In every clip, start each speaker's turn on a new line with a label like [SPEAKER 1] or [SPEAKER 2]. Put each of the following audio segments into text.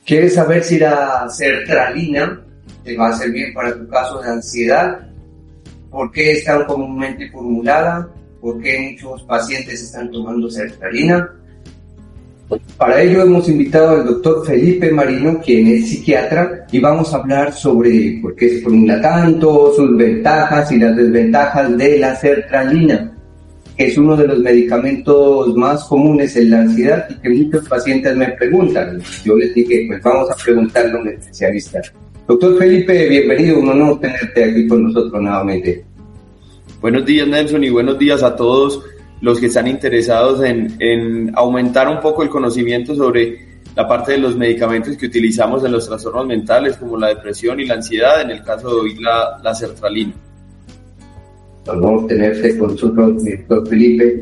[SPEAKER 1] ¿Quieres saber si la sertralina te va a servir para tu caso de ansiedad? ¿Por qué es tan comúnmente formulada? ¿Por qué muchos pacientes están tomando sertralina? Para ello hemos invitado al doctor Felipe Marino, quien es psiquiatra, y vamos a hablar sobre por qué se formula tanto, sus ventajas y las desventajas de la sertralina, que es uno de los medicamentos más comunes en la ansiedad y que muchos pacientes me preguntan. Yo les dije, pues vamos a preguntarle a un especialista. Doctor Felipe, bienvenido, un honor tenerte aquí con nosotros nuevamente.
[SPEAKER 2] Buenos días, Nelson, y buenos días a todos los que están interesados en aumentar un poco el conocimiento sobre la parte de los medicamentos que utilizamos en los trastornos mentales, como la depresión y la ansiedad, en el caso de hoy la sertralina.
[SPEAKER 1] Honor tenerte con nosotros, doctor Felipe.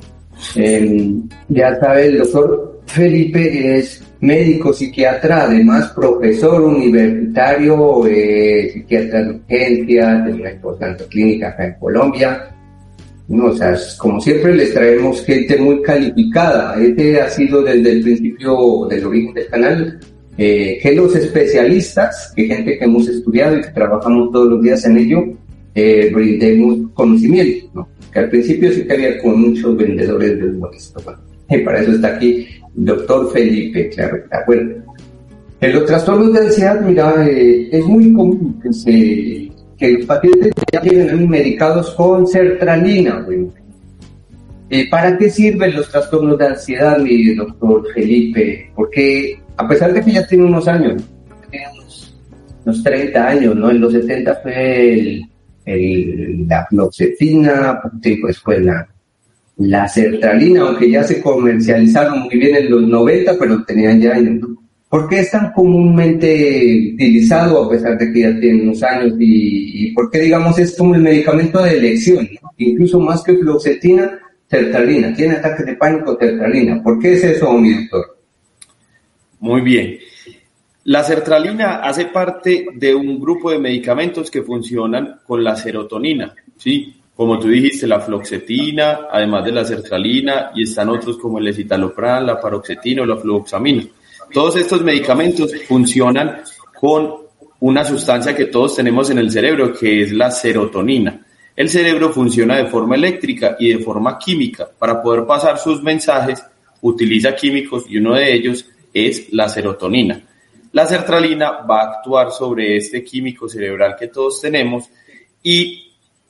[SPEAKER 1] Ya sabe, el doctor Felipe es médico psiquiatra, además profesor universitario, psiquiatra de urgencias, de una importante clínica acá en Colombia. No, o sea, como siempre les traemos gente muy calificada. Este ha sido desde el principio del origen del canal, que los especialistas, que gente que hemos estudiado y que trabajamos todos los días en ello, brindemos conocimiento, ¿no? Que al principio sí que había con muchos vendedores de humores, bueno, para eso está aquí el doctor Felipe, claro, está bueno. En los trastornos de ansiedad, mira, es muy común que los pacientes ya lleguen medicados con sertralina. Bueno. ¿Para qué sirven los trastornos de ansiedad, mi doctor Felipe? Porque a pesar de que ya tiene unos años, tiene unos 30 años, ¿no? En los 70 fue la fluoxetina, pues fue la sertralina, aunque ya se comercializaron muy bien en los 90, pero tenían ya años, ¿no? ¿Por qué es tan comúnmente utilizado a pesar de que ya tiene unos años? ¿Y por qué, digamos, es como el medicamento de elección, ¿no? Incluso más que fluoxetina, sertralina? ¿Tiene ataques de pánico, sertralina? ¿Por qué es eso, mi doctor?
[SPEAKER 2] Muy bien. La sertralina hace parte de un grupo de medicamentos que funcionan con la serotonina, ¿sí? Como tú dijiste, la fluoxetina, además de la sertralina, y están otros como el escitalopram, la paroxetina o la fluvoxamina. Todos estos medicamentos funcionan con una sustancia que todos tenemos en el cerebro, que es la serotonina. El cerebro funciona de forma eléctrica y de forma química. Para poder pasar sus mensajes, utiliza químicos y uno de ellos es la serotonina. La sertralina va a actuar sobre este químico cerebral que todos tenemos y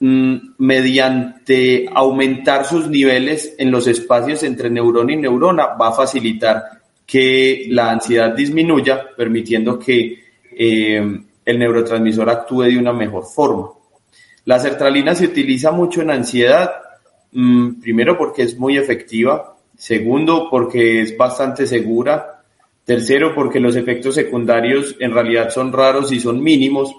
[SPEAKER 2] mediante aumentar sus niveles en los espacios entre neurona y neurona va a facilitar que la ansiedad disminuya, permitiendo que el neurotransmisor actúe de una mejor forma. La sertralina se utiliza mucho en ansiedad, primero porque es muy efectiva, segundo porque es bastante segura, tercero, porque los efectos secundarios en realidad son raros y son mínimos.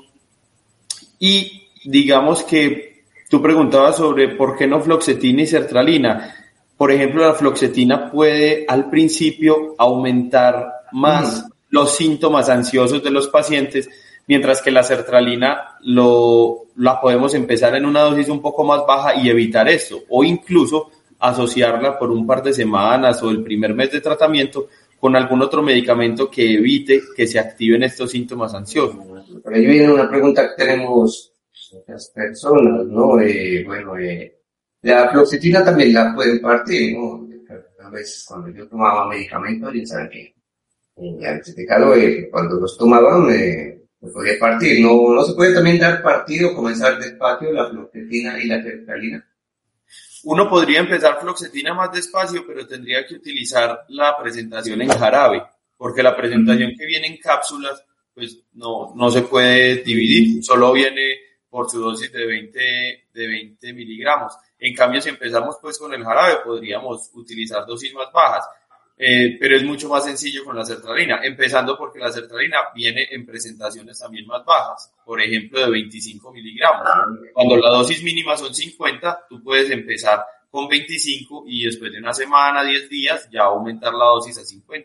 [SPEAKER 2] Y digamos que tú preguntabas sobre por qué no fluoxetina y sertralina. Por ejemplo, la fluoxetina puede al principio aumentar más los síntomas ansiosos de los pacientes, mientras que la sertralina la podemos empezar en una dosis un poco más baja y evitar esto, o incluso asociarla por un par de semanas o el primer mes de tratamiento con algún otro medicamento que evite que se activen estos síntomas ansiosos.
[SPEAKER 1] Por ahí viene una pregunta que tenemos muchas personas, ¿no? La fluoxetina también la pueden partir, ¿no? A veces cuando yo tomaba medicamentos, ya saben que ya certificado, cuando los tomaban me podía partir. ¿No se puede también dar partido, comenzar despacio la fluoxetina y la sertralina?
[SPEAKER 2] Uno podría empezar fluoxetina más despacio, pero tendría que utilizar la presentación en jarabe, porque la presentación que viene en cápsulas, pues no se puede dividir, solo viene por su dosis de 20 miligramos. En cambio, si empezamos pues con el jarabe, podríamos utilizar dosis más bajas, pero es mucho más sencillo con la sertralina, empezando porque la sertralina viene en presentaciones también más bajas, por ejemplo de 25 miligramos. Cuando la dosis mínima son 50, tú puedes empezar con 25 y después de una semana, 10 días, ya aumentar la dosis a 50.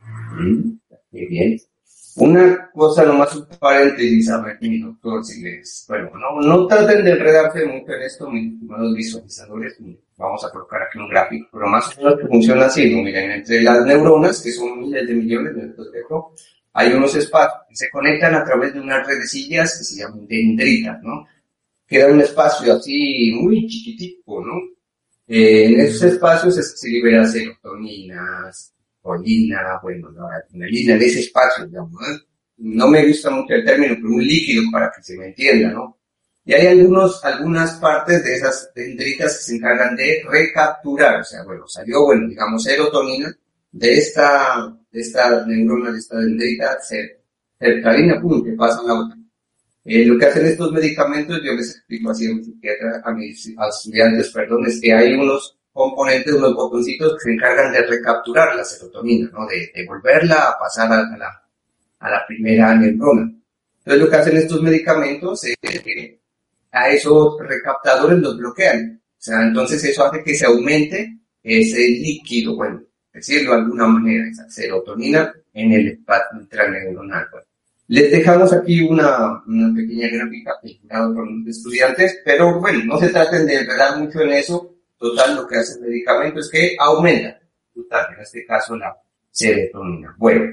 [SPEAKER 1] Muy bien. Una cosa nomás, un paréntesis, a ver, mi doctor, si les... Bueno, no traten de enredarse mucho en esto, mis estimados visualizadores. Vamos a colocar aquí un gráfico, pero más o menos funciona así, ¿no? Miren, entre las neuronas, que son miles de millones de estos de esto, hay unos espacios que se conectan a través de unas redecillas que se llaman dendritas, ¿no? Queda un espacio así muy chiquitico, ¿no? En esos espacios se libera serotonina, colina, bueno, noradrenalina, en ese espacio, digamos, ¿no? No me gusta mucho el término, pero un líquido para que se me entienda, ¿no? Y hay algunas partes de esas dendritas que se encargan de recapturar, o sea, bueno, salió, bueno, digamos, serotonina de esta neurona, de esta dendrita, sertralina, pum, que pasa a la otra. Lo que hacen estos medicamentos, yo les explico así a mis estudiantes, perdón, es que hay unos componentes, unos botoncitos que se encargan de recapturar la serotonina, ¿no? De volverla a pasar a la primera neurona. Entonces lo que hacen estos medicamentos es que a esos recaptadores los bloquean. O sea, entonces eso hace que se aumente ese líquido, bueno, decirlo de alguna manera, esa serotonina en el espacio intraneuronal. Bueno. Les dejamos aquí una pequeña gráfica explicada por los estudiantes, pero bueno, no se traten de enredar mucho en eso. Total, lo que hace el medicamento es que aumenta, total, en este caso la serotonina. Bueno,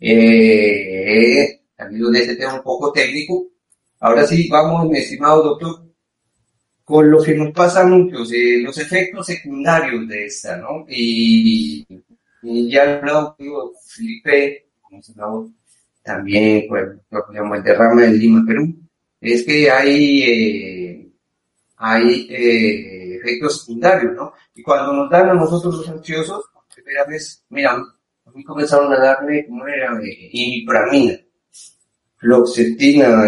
[SPEAKER 1] también de este tema un poco técnico. Ahora sí, vamos, mi estimado doctor, con lo que nos pasa mucho, los efectos secundarios de esta, ¿no? Y ya he hablado contigo, Felipe, como se habló también, pues, lo que llamamos el derrame de Lima, Perú, es que hay efectos secundarios, ¿no? Y cuando nos dan a nosotros los ansiosos, primera vez, mira, a mí comenzaron a darme, ¿cómo era? Imipramina, fluoxetina,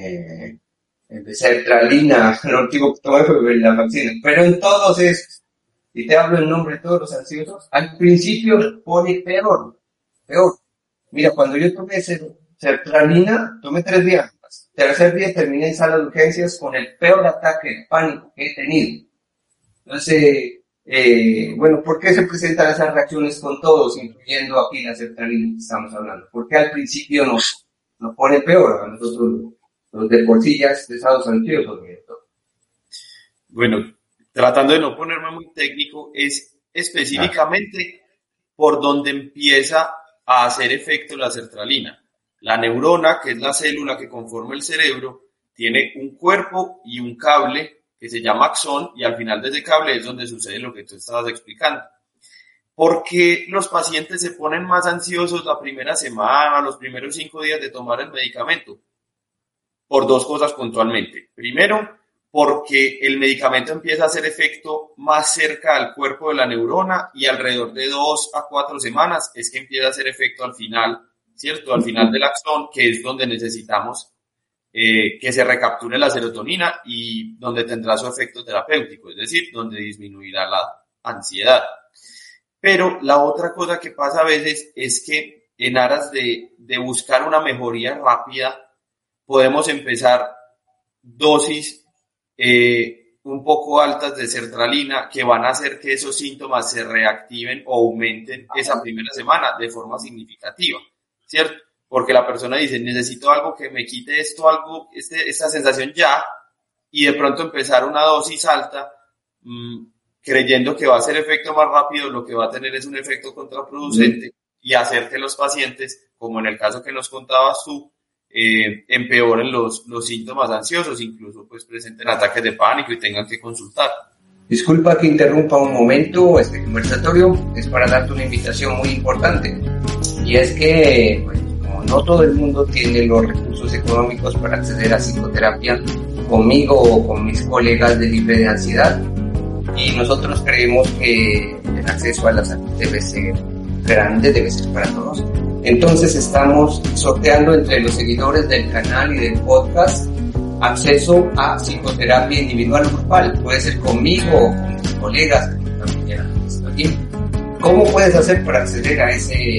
[SPEAKER 1] sertralina, no digo tomar la vacuna, pero en todos esos, y te hablo en nombre de todos los ansiosos, al principio pone peor. Mira, cuando yo tomé sertralina, tomé 3 días. Tercer día terminé en sala de urgencias con el peor ataque de pánico que he tenido. Entonces, bueno, ¿por qué se presentan esas reacciones con todos, incluyendo aquí la sertralina que estamos hablando? ¿Por qué al principio nos pone peor a nosotros los de por sí ya estresados ansiosos?
[SPEAKER 2] Bueno, tratando de no ponerme muy técnico, es específicamente por donde empieza a hacer efecto la sertralina. La neurona, que es la célula que conforma el cerebro, tiene un cuerpo y un cable que se llama axón, y al final de ese cable es donde sucede lo que tú estabas explicando. ¿Por qué los pacientes se ponen más ansiosos la primera semana, los primeros 5 días de tomar el medicamento? Por 2 cosas puntualmente. Primero, porque el medicamento empieza a hacer efecto más cerca al cuerpo de la neurona, y alrededor de 2 a 4 semanas es que empieza a hacer efecto al final, ¿cierto? Al final del axón, que es donde necesitamos que se recapture la serotonina y donde tendrá su efecto terapéutico, es decir, donde disminuirá la ansiedad. Pero la otra cosa que pasa a veces es que en aras de buscar una mejoría rápida, podemos empezar dosis un poco altas de sertralina que van a hacer que esos síntomas se reactiven o aumenten esa primera semana de forma significativa, ¿cierto? Porque la persona dice, necesito algo que me quite esto, esta sensación ya, y de pronto empezar una dosis alta, creyendo que va a hacer efecto más rápido, lo que va a tener es un efecto contraproducente y hacer que los pacientes, como en el caso que nos contabas tú, empeoren los síntomas ansiosos, incluso pues presenten ataques de pánico y tengan que consultar.
[SPEAKER 1] Disculpa que interrumpa un momento este conversatorio, es para darte una invitación muy importante, y es que pues, como no todo el mundo tiene los recursos económicos para acceder a psicoterapia conmigo o con mis colegas de Libre de Ansiedad, y nosotros creemos que el acceso a la salud debe ser grande, debe ser para todos. Entonces estamos sorteando entre los seguidores del canal y del podcast acceso a psicoterapia individual o grupal. Puede ser conmigo o con mis colegas que también quieran estar aquí. ¿Cómo puedes hacer para acceder a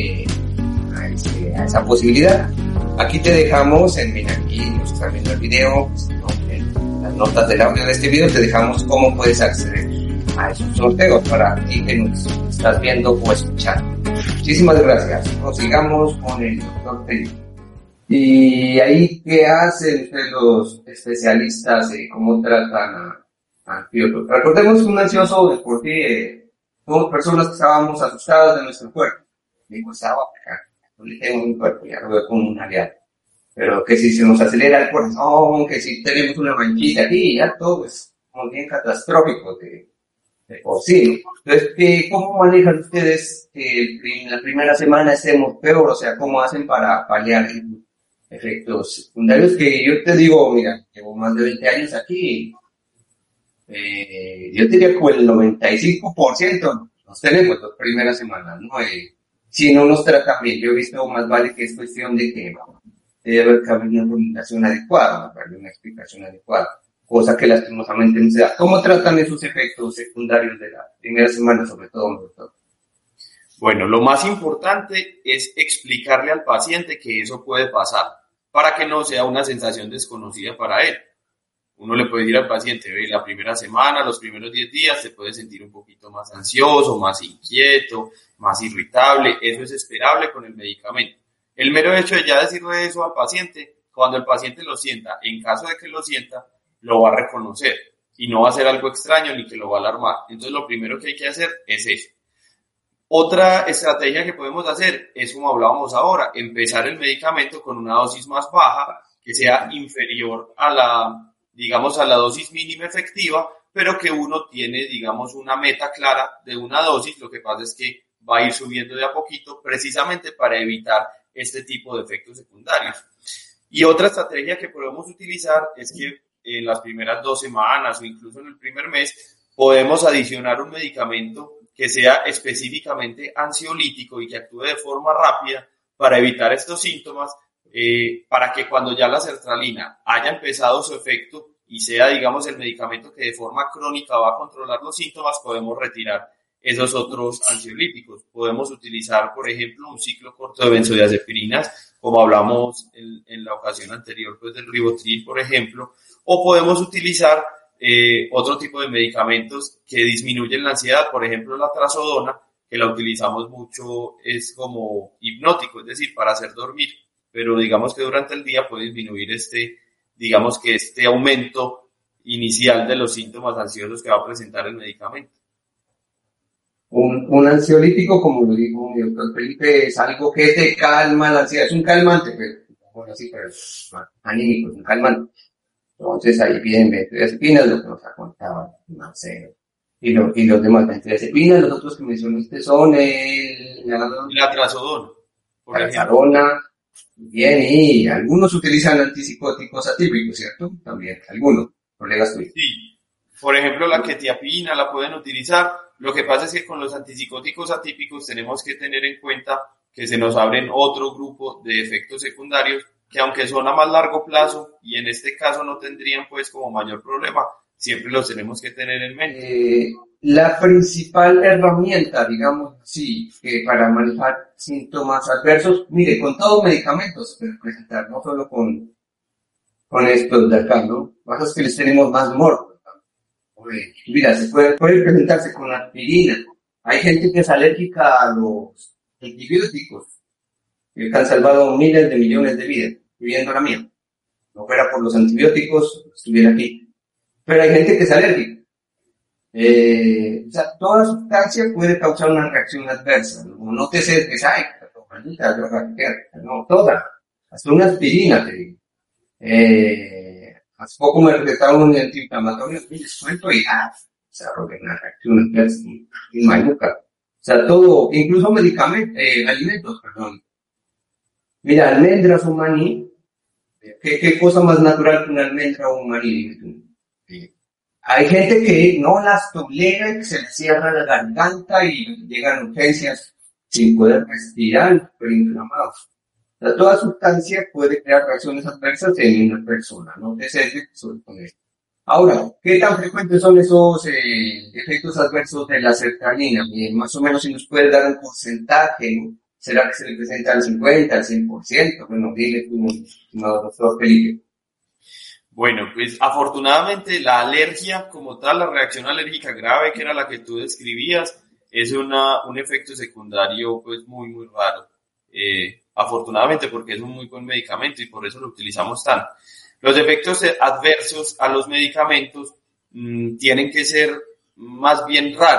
[SPEAKER 1] esa posibilidad? Aquí te dejamos, aquí nos están viendo el video, en las notas del audio de este video te dejamos cómo puedes acceder a esos sorteos para ti que nos estás viendo o escuchando. Muchísimas gracias. Prosigamos con el doctor Felipe. Y ahí, ¿qué hacen los especialistas? ¿Cómo tratan a ansiosos? Recordemos que un ansioso de por sí somos personas que estábamos asustadas de nuestro cuerpo. Me costaba pegar. le tengo mi cuerpo, ya lo veo como un aliado. Pero que si se nos acelera el corazón, que si tenemos una manchita aquí, ya todo es como bien catastrófico de por sí. Entonces, ¿cómo manejan ustedes que en la primera semana estemos peor? O sea, ¿cómo hacen para paliar efectos secundarios? Que yo te digo, mira, llevo más de 20 años aquí, yo diría como el 95% nos tenemos las primeras semanas, ¿no? Si no nos tratan bien, yo he visto más vale que es cuestión de que debe haber una comunicación adecuada, una explicación adecuada, cosa que lastimosamente no se da. ¿Cómo tratan esos efectos secundarios de la primera semana, sobre todo, doctor?
[SPEAKER 2] Bueno, lo más importante es explicarle al paciente que eso puede pasar, para que no sea una sensación desconocida para él. Uno le puede decir al paciente, la primera semana, los primeros 10 días, te puedes sentir un poquito más ansioso, más inquieto, más irritable. Eso es esperable con el medicamento. El mero hecho de ya decirle eso al paciente, cuando el paciente lo sienta, en caso de que lo sienta, lo va a reconocer y no va a ser algo extraño ni que lo va a alarmar. Entonces, lo primero que hay que hacer es eso. Otra estrategia que podemos hacer es, como hablábamos ahora, empezar el medicamento con una dosis más baja, que sea inferior a la dosis mínima efectiva, pero que uno tiene, una meta clara de una dosis. Lo que pasa es que va a ir subiendo de a poquito, precisamente para evitar este tipo de efectos secundarios. Y otra estrategia que podemos utilizar es que en las primeras 2 semanas o incluso en el primer mes podemos adicionar un medicamento que sea específicamente ansiolítico y que actúe de forma rápida para evitar estos síntomas, para que cuando ya la sertralina haya empezado su efecto y sea, el medicamento que de forma crónica va a controlar los síntomas, podemos retirar esos otros ansiolíticos. Podemos utilizar, por ejemplo, un ciclo corto de benzodiazepininas, como hablamos en la ocasión anterior, pues del Rivotril, por ejemplo, o podemos utilizar otro tipo de medicamentos que disminuyen la ansiedad, por ejemplo, la trazodona, que la utilizamos mucho, es como hipnótico, es decir, para hacer dormir, pero que durante el día puede disminuir este aumento inicial de los síntomas ansiosos que va a presentar el medicamento.
[SPEAKER 1] Un ansiolítico, como lo dijo mi doctor Felipe, es algo que te calma la ansiedad, es un calmante, pero es anímico, es un calmante. Entonces ahí vienen benzodiazepinas, lo que nos ha contado Marcelo. Y los demás benzodiazepinas, los otros que mencionaste son
[SPEAKER 2] la trazodona.
[SPEAKER 1] La trazodona, bien, y algunos utilizan antipsicóticos atípicos, ¿cierto? También, algunos, colegas tuyos.
[SPEAKER 2] Sí, por ejemplo la quetiapina la pueden utilizar. Lo que pasa es que con los antipsicóticos atípicos tenemos que tener en cuenta que se nos abren otro grupo de efectos secundarios que, aunque son a más largo plazo y en este caso no tendrían pues como mayor problema, siempre los tenemos que tener en mente.
[SPEAKER 1] La principal herramienta, sí, que para manejar síntomas adversos, mire, con todos medicamentos se puede presentar, no solo con estos de acá, ¿no? Lo que pasa es que les tenemos más morbo. Mira, se puede presentarse con aspirina. Hay gente que es alérgica a los antibióticos, que han salvado miles de millones de vidas, incluyendo la mía. No fuera por los antibióticos, estuviera aquí. Pero hay gente que es alérgica. Toda sustancia puede causar una reacción adversa. No te sesgues, maldita droga, no, toda. Hasta una aspirina, te digo. Hace poco me recetaron un antiinflamatorio, y les cuento y desarrollé una reacción adversa en manuca. Todo, incluso medicamentos, alimentos, perdón. Mira, almendras o maní, ¿qué cosa más natural que una almendra o un maní? Hay gente que no las tolera y que se les cierra la garganta y llegan urgencias sin poder respirar, pero inflamados. Toda sustancia puede crear reacciones adversas en una persona, no te sesgues sobre con esto. Ahora, ¿qué tan frecuentes son esos efectos adversos de la sertralina? Bien, más o menos si nos puedes dar un porcentaje, ¿no? ¿Será que se le presenta al 50, al 100%? Bueno, dile tú, doctor Felipe.
[SPEAKER 2] Bueno, pues afortunadamente la alergia como tal, la reacción alérgica grave, que era la que tú describías, es un efecto secundario pues muy, muy raro. Afortunadamente, porque es un muy buen medicamento y por eso lo utilizamos tanto. Los efectos adversos a los medicamentos tienen que ser más bien raros.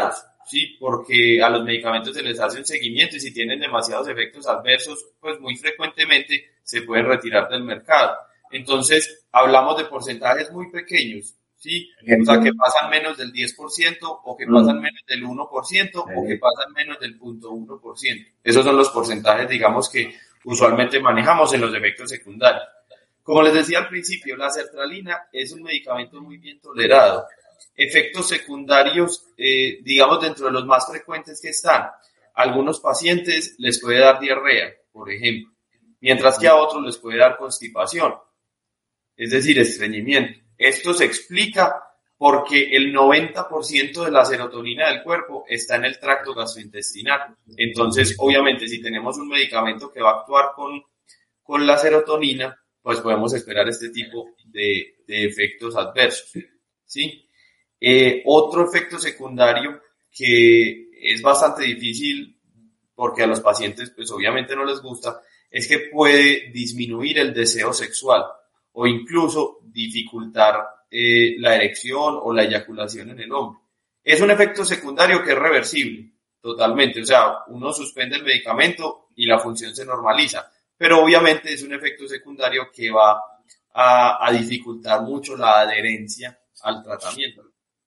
[SPEAKER 2] ¿sí? Porque a los medicamentos se les hace un seguimiento y si tienen demasiados efectos adversos, pues muy frecuentemente se pueden retirar del mercado. Entonces, hablamos de porcentajes muy pequeños, ¿sí? O sea, que pasan menos del 10% o que pasan menos del 1% o que pasan menos del 0.1%. Esos son los porcentajes, digamos, que usualmente manejamos en los efectos secundarios. Como les decía al principio, la sertralina es un medicamento muy bien tolerado. Efectos secundarios, digamos, dentro de los más frecuentes que están, a algunos pacientes les puede dar diarrea, por ejemplo, mientras que a otros les puede dar constipación, es decir, estreñimiento. Esto se explica porque el 90% de la serotonina del cuerpo está en el tracto gastrointestinal. Entonces, obviamente, si tenemos un medicamento que va a actuar con la serotonina, pues podemos esperar este tipo de efectos adversos, ¿sí? Otro efecto secundario que es bastante difícil porque a los pacientes pues obviamente no les gusta, es que puede disminuir el deseo sexual o incluso dificultar la erección o la eyaculación en el hombre. Es un efecto secundario que es reversible totalmente, o sea, uno suspende el medicamento y la función se normaliza, pero obviamente es un efecto secundario que va a dificultar mucho la adherencia al tratamiento.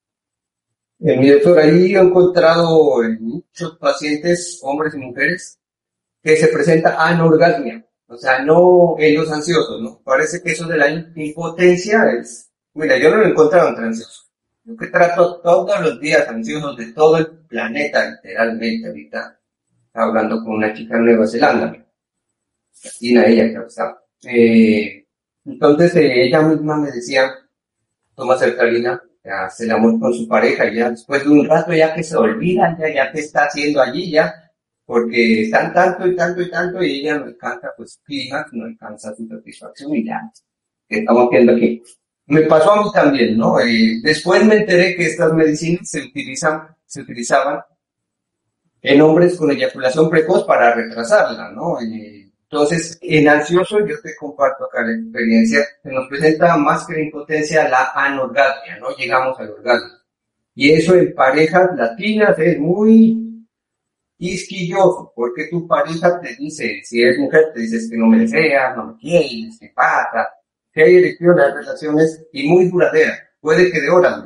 [SPEAKER 1] Mi doctor, ahí he encontrado en muchos pacientes, hombres y mujeres, que se presenta anorgasmia, o sea, no en los ansiosos, ¿no? Parece que eso de la impotencia es, mira, yo no lo he encontrado entre ansiosos. Yo que trato todos los días ansiosos de todo el planeta, literalmente, ahorita, estaba hablando con una chica en Nueva Zelanda, Latina ella, claro está. Entonces, ella misma me decía, toma sertralina, ya se el amor con su pareja y ya después de un rato ya que se olvidan, ya que está haciendo allí ya, porque están tanto y tanto y tanto y ella no alcanza pues clima, no alcanza su satisfacción y ya, ¿qué estamos haciendo aquí? Me pasó a mí también, ¿no? Después me enteré que estas medicinas se utilizaban en hombres con eyaculación precoz para retrasarla, ¿no? Entonces, en ansioso, yo te comparto acá la experiencia, se nos presenta más que la impotencia la anorgasmia, no llegamos al orgasmo. Y eso en parejas latinas es muy quisquilloso, porque tu pareja te dice, si eres mujer, te dices que no me deseas, no me quieres, que pasa, que hay erección, hay relaciones y muy duraderas, puede que de horas,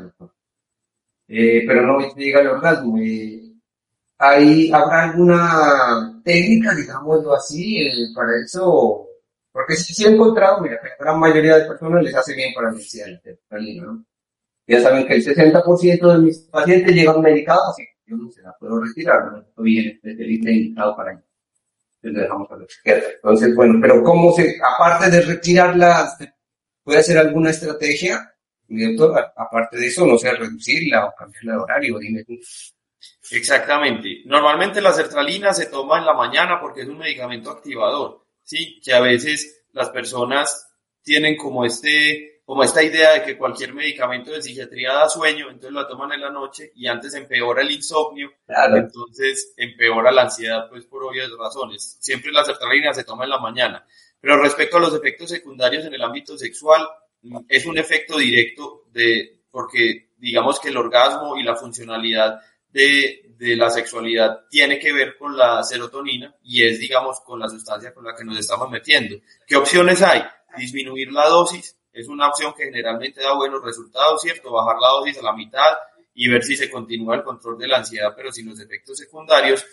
[SPEAKER 1] pero no llega al orgasmo. ¿Ahí habrá alguna técnica, digámoslo así, para eso? Porque sí he encontrado, mira, que la gran mayoría de personas les hace bien para la ansiedad, ¿no? Ya saben que el 60% de mis pacientes llegan medicados, así que yo no se la puedo retirar, no estoy en especialista indicado para ello. Entonces dejamos a la izquierda. Entonces, bueno, pero aparte de retirarla, ¿puede hacer alguna estrategia? Mi doctor, aparte de eso, no sé, reducirla o cambiarla de horario, dime tú.
[SPEAKER 2] Exactamente. Normalmente la sertralina se toma en la mañana porque es un medicamento activador, ¿sí? Que a veces las personas tienen como esta idea de que cualquier medicamento de psiquiatría da sueño, entonces la toman en la noche y antes empeora el insomnio, claro. Entonces empeora la ansiedad, pues por obvias razones. Siempre la sertralina se toma en la mañana. Pero respecto a los efectos secundarios en el ámbito sexual, es un efecto directo porque digamos que el orgasmo y la funcionalidad de la sexualidad tiene que ver con la serotonina y es, digamos, con la sustancia con la que nos estamos metiendo. ¿Qué opciones hay? Disminuir la dosis es una opción que generalmente da buenos resultados, ¿cierto? Bajar la dosis a la mitad y ver si se continúa el control de la ansiedad, pero sin los efectos secundarios.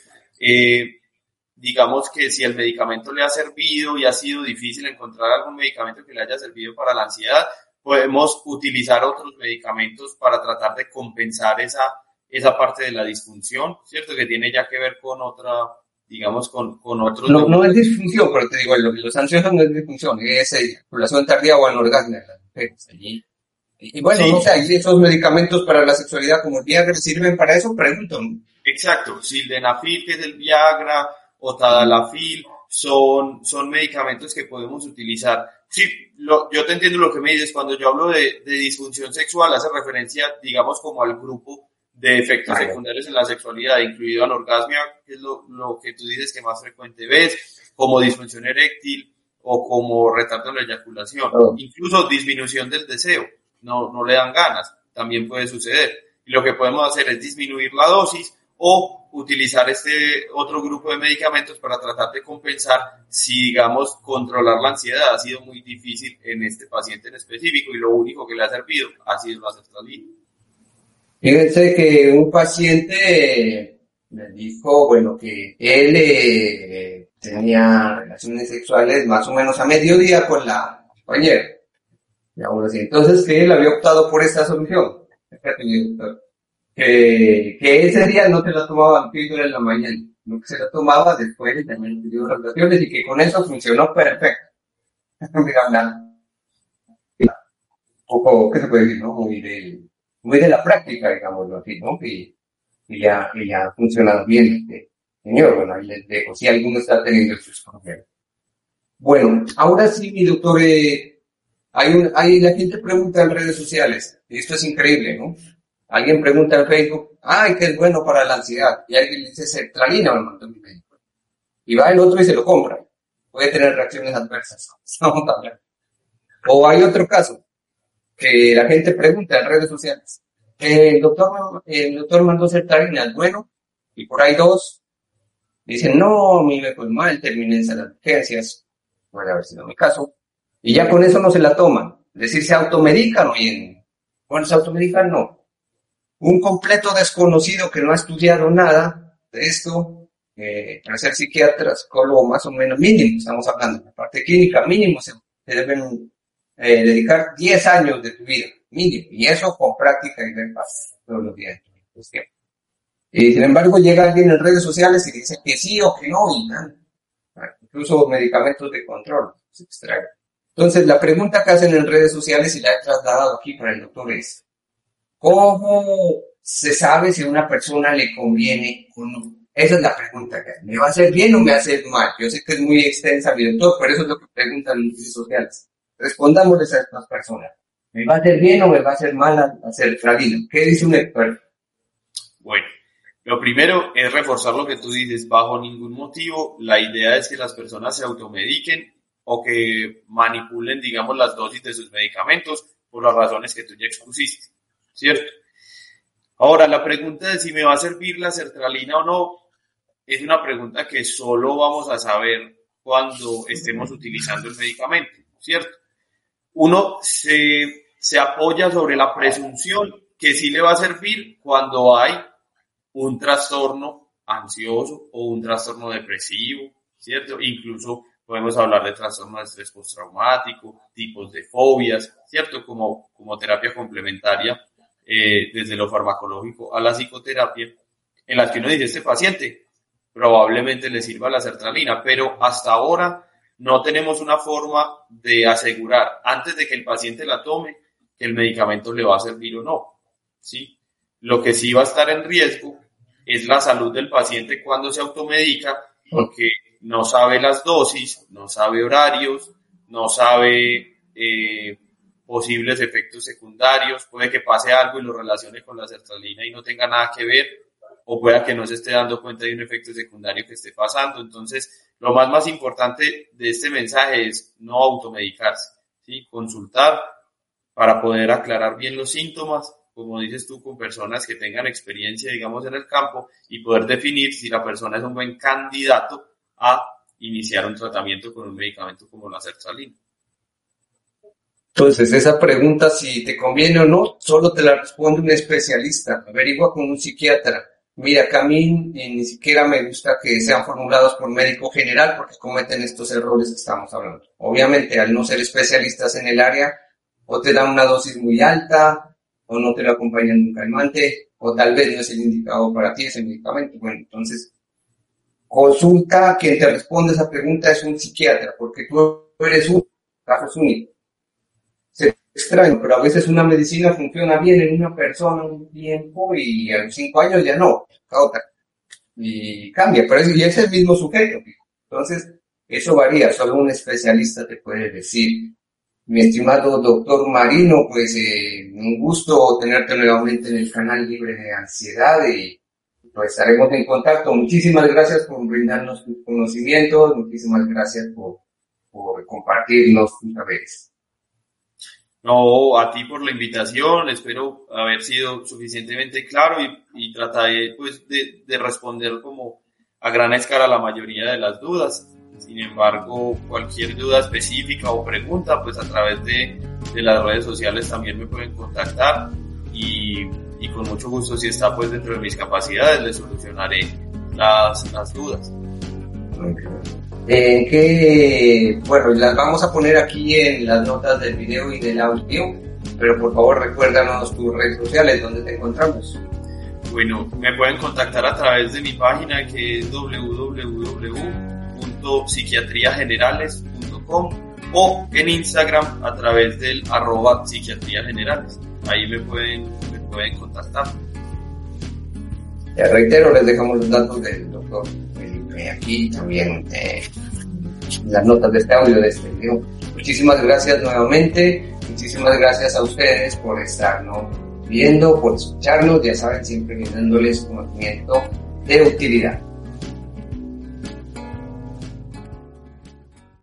[SPEAKER 2] Digamos que si el medicamento le ha servido y ha sido difícil encontrar algún medicamento que le haya servido para la ansiedad, podemos utilizar otros medicamentos para tratar de compensar esa parte de la disfunción, ¿cierto? Que tiene ya que ver con otra, digamos, con otros...
[SPEAKER 1] No es disfunción, pero te digo, los ansiosos no es disfunción, es eyaculación tardía o anorgasmia de las mujeres. Y bueno, sí. No sé, ¿hay esos medicamentos para la sexualidad como el Viagra sirven para eso? Pregunto, ¿no?
[SPEAKER 2] Exacto, sildenafil, que es el Viagra, o tadalafil, son medicamentos que podemos utilizar. Sí, yo te entiendo lo que me dices, cuando yo hablo de disfunción sexual, hace referencia, digamos, como al grupo de efectos secundarios en la sexualidad, incluido anorgasmia, que es lo que tú dices que más frecuente ves, como disfunción eréctil o como retardo en la eyaculación, incluso disminución del deseo, no le dan ganas, también puede suceder. Y lo que podemos hacer es disminuir la dosis o utilizar este otro grupo de medicamentos para tratar de compensar si, digamos, controlar la ansiedad ha sido muy difícil en este paciente en específico y lo único que le ha servido ha sido la sertralina.
[SPEAKER 1] Fíjense que un paciente me dijo, bueno, que él tenía relaciones sexuales más o menos a mediodía con la compañera. Entonces que él había optado por esta solución. Que ese día no se la tomaba píldora en la mañana, no que se la tomaba después de tener relaciones y que con eso funcionó perfecto. Mira, un poco, ¿qué se puede decir, no? Muy de la práctica, digámoslo así, ¿no? Y ya ha funcionado bien señor. Bueno, ahí les dejo, si alguno está teniendo sus problemas. Bueno, ahora sí, mi doctor, la gente pregunta en redes sociales, y esto es increíble, ¿no? Alguien pregunta en Facebook, que es bueno para la ansiedad, y alguien le dice sertralina, me mandó mi médico. Y va el otro y se lo compra. Puede tener reacciones adversas. O hay otro caso, que la gente pregunta en redes sociales, el doctor mandó sertralina, ¿es bueno? Y por ahí dos dicen, no, mi me fue mal, terminé en salas de urgencias, puede haber sido mi caso, y ya con eso no se la toman. Es decir, se automedican bueno, se automedican no. Un completo desconocido que no ha estudiado nada de esto, para ser psiquiatra, psicólogo más o menos mínimo, estamos hablando de la parte clínica, mínimo se deben dedicar 10 años de tu vida, mínimo, y eso con práctica y ver pasos todos los días. Y sin embargo llega alguien en redes sociales y dice que sí o que no, y incluso medicamentos de control se extraen. Entonces la pregunta que hacen en redes sociales y la he trasladado aquí para el doctor es, ¿cómo se sabe si a una persona le conviene o no? Esa es la pregunta que ¿me va a hacer bien o me va a hacer mal? Yo sé que es muy extensa, mi doctor, pero eso es lo que preguntan en redes sociales. Respondámosles a estas personas. ¿Me va a hacer bien o me va a hacer mal hacer sertralina? ¿Qué dice un experto?
[SPEAKER 2] Bueno, lo primero es reforzar lo que tú dices. Bajo ningún motivo, la idea es que las personas se automediquen o que manipulen, digamos, las dosis de sus medicamentos por las razones que tú ya expusiste, ¿cierto? Ahora, la pregunta de si me va a servir la sertralina o no es una pregunta que solo vamos a saber cuando estemos utilizando el medicamento, ¿cierto? Uno se apoya sobre la presunción que sí le va a servir cuando hay un trastorno ansioso o un trastorno depresivo, ¿cierto? Incluso podemos hablar de trastorno de estrés postraumático, tipos de fobias, ¿cierto? Como terapia complementaria desde lo farmacológico a la psicoterapia, en las que uno dice, este paciente probablemente le sirva la sertralina, pero hasta ahora no tenemos una forma de asegurar, antes de que el paciente la tome, que el medicamento le va a servir o no, ¿sí? Lo que sí va a estar en riesgo es la salud del paciente cuando se automedica, porque no sabe las dosis, no sabe horarios, no sabe posibles efectos secundarios, puede que pase algo y lo relacione con la sertralina y no tenga nada que ver, o pueda que no se esté dando cuenta de un efecto secundario que esté pasando. Entonces, lo más importante de este mensaje es no automedicarse, ¿sí? Consultar para poder aclarar bien los síntomas, como dices tú, con personas que tengan experiencia, digamos, en el campo y poder definir si la persona es un buen candidato a iniciar un tratamiento con un medicamento como la sertralina.
[SPEAKER 1] Entonces, esa pregunta, si te conviene o no, solo te la responde un especialista. Averigua con un psiquiatra. Mira, que a mí ni siquiera me gusta que sean formulados por médico general porque cometen estos errores que estamos hablando. Obviamente, al no ser especialistas en el área, o te dan una dosis muy alta, o no te lo acompañan un calmante, o tal vez no es el indicado para ti ese medicamento. Bueno, entonces, consulta, quien te responde esa pregunta es un psiquiatra, porque tú eres un caso único. Es extraño, pero a veces una medicina funciona bien en una persona un tiempo y a los 5 años ya no, otra. Y cambia, pero y es el mismo sujeto. Entonces, eso varía, solo un especialista te puede decir. Mi estimado doctor Marino, pues un gusto tenerte nuevamente en el canal Libre de Ansiedad y pues estaremos en contacto. Muchísimas gracias por brindarnos tus conocimientos, muchísimas gracias por compartirnos tus saberes.
[SPEAKER 2] No, a ti por la invitación, espero haber sido suficientemente claro y trataré pues de responder como a gran escala la mayoría de las dudas. Sin embargo, cualquier duda específica o pregunta, pues a través de las redes sociales también me pueden contactar y con mucho gusto, si está pues dentro de mis capacidades, les solucionaré las dudas.
[SPEAKER 1] Bueno, las vamos a poner aquí en las notas del video y del audio, pero por favor recuérdanos tus redes sociales, donde te encontramos.
[SPEAKER 2] Bueno, me pueden contactar a través de mi página, que es www.psiquiatriagenerales.com, o en Instagram a través del @psiquiatriagenerales. Ahí me pueden contactar.
[SPEAKER 1] Ya reitero, les dejamos los datos del doctor Felipe aquí también las notas de este audio, de este video. Muchísimas gracias nuevamente, muchísimas gracias a ustedes por estarnos viendo, por escucharnos, ya saben, siempre brindándoles conocimiento de utilidad.